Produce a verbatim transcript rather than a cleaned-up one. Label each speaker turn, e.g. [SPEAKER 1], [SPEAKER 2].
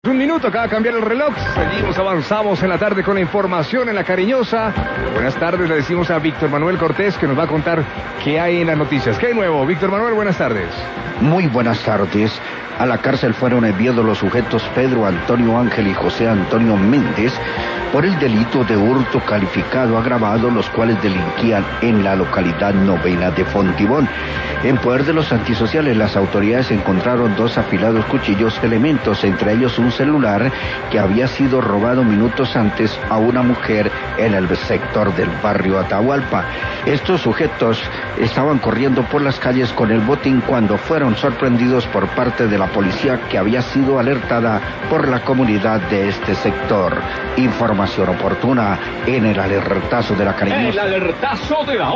[SPEAKER 1] Un minuto, acaba de cambiar el reloj. Seguimos, avanzamos en la tarde con la información en La Cariñosa. Buenas tardes, le decimos a Víctor Manuel Cortés que nos va a contar qué hay en las noticias. ¿Qué hay nuevo? Víctor Manuel, buenas tardes.
[SPEAKER 2] Muy buenas tardes. A la cárcel fueron enviados los sujetos Pedro Antonio Ángel y José Antonio Méndez por el delito de hurto calificado agravado, los cuales delinquían en la localidad novena de Fontibón. En poder de los antisociales, las autoridades encontraron dos afilados cuchillos, elementos, entre ellos un celular que había sido robado minutos antes a una mujer en el sector del barrio Atahualpa. Estos sujetos estaban corriendo por las calles con el botín cuando fueron sorprendidos por parte de la policía, que había sido alertada por la comunidad de este sector. Información oportuna en el alertazo de La Cariñosa.
[SPEAKER 3] El alertazo de la